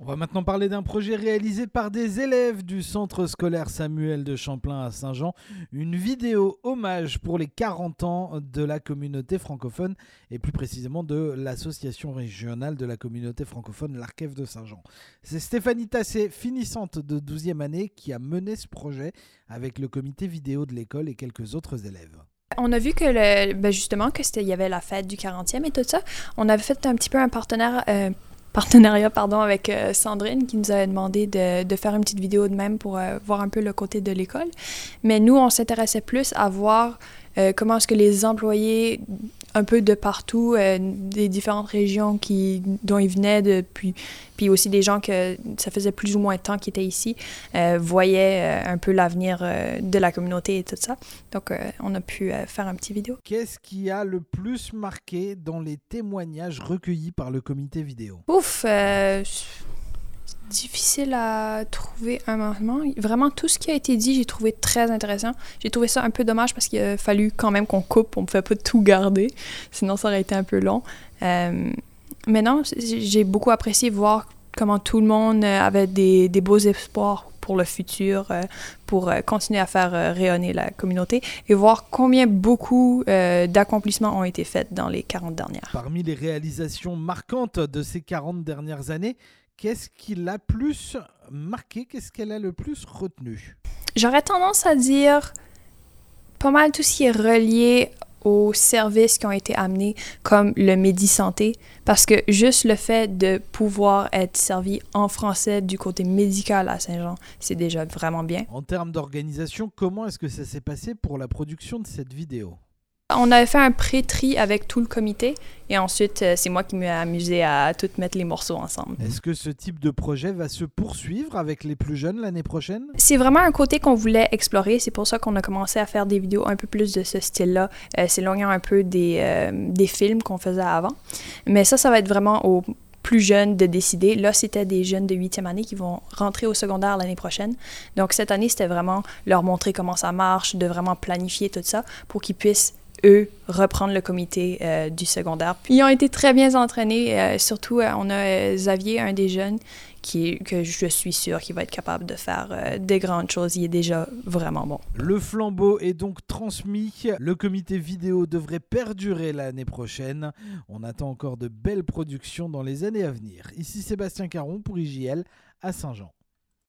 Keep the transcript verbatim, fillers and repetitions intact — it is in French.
On va maintenant parler d'un projet réalisé par des élèves du centre scolaire Samuel de Champlain à Saint-Jean. Une vidéo hommage pour les quarante ans de la communauté francophone et plus précisément de l'association régionale de la communauté francophone l'Arkef de Saint-Jean. C'est Stéphanie Tassé, finissante de douzième année, qui a mené ce projet avec le comité vidéo de l'école et quelques autres élèves. On a vu que le, ben justement que c'était, il y avait la fête du quarantième et tout ça. On avait fait un petit peu un partenaire, euh, partenariat pardon, avec euh, Sandrine qui nous avait demandé de, de faire une petite vidéo de même pour euh, voir un peu le côté de l'école. Mais nous, on s'intéressait plus à voir euh, comment est-ce que les employés un peu de partout, euh, des différentes régions qui, dont ils venaient, de, puis, puis aussi des gens que ça faisait plus ou moins de temps qu'ils étaient ici, euh, voyaient euh, un peu l'avenir euh, de la communauté et tout ça. Donc, euh, on a pu euh, faire un petit vidéo. Qu'est-ce qui a le plus marqué dans les témoignages recueillis par le comité vidéo? Ouf, euh, difficile à trouver un moment. Vraiment, tout ce qui a été dit, j'ai trouvé très intéressant. J'ai trouvé ça un peu dommage parce qu'il a fallu quand même qu'on coupe. On ne pouvait pas tout garder, sinon ça aurait été un peu long. Euh, mais non, j'ai beaucoup apprécié voir comment tout le monde avait des, des beaux espoirs pour le futur, euh, pour euh, continuer à faire euh, rayonner la communauté et voir combien beaucoup euh, d'accomplissements ont été faits dans les quarante dernières. Parmi les réalisations marquantes de ces quarante dernières années, qu'est-ce qui l'a plus marqué? Qu'est-ce qu'elle a le plus retenu? J'aurais tendance à dire pas mal tout ce qui est relié aux services qui ont été amenés, comme le Medi-Santé, parce que juste le fait de pouvoir être servi en français du côté médical à Saint-Jean, c'est déjà vraiment bien. En termes d'organisation, comment est-ce que ça s'est passé pour la production de cette vidéo? On avait fait un pré-tri avec tout le comité et ensuite, c'est moi qui m'ai amusé à tout mettre les morceaux ensemble. Est-ce que ce type de projet va se poursuivre avec les plus jeunes l'année prochaine? C'est vraiment un côté qu'on voulait explorer. C'est pour ça qu'on a commencé à faire des vidéos un peu plus de ce style-là, euh, s'éloignant un peu des, euh, des films qu'on faisait avant. Mais ça, ça va être vraiment aux plus jeunes de décider. Là, c'était des jeunes de huitième année qui vont rentrer au secondaire l'année prochaine. Donc, cette année, c'était vraiment leur montrer comment ça marche, de vraiment planifier tout ça pour qu'ils puissent eux, reprendre le comité euh, du secondaire. Puis, ils ont été très bien entraînés. Euh, surtout, euh, on a euh, Xavier, un des jeunes, qui, que je suis sûre qu'il va être capable de faire euh, des grandes choses. Il est déjà vraiment bon. Le flambeau est donc transmis. Le comité vidéo devrait perdurer l'année prochaine. On attend encore de belles productions dans les années à venir. Ici Sébastien Caron pour I J L à Saint-Jean.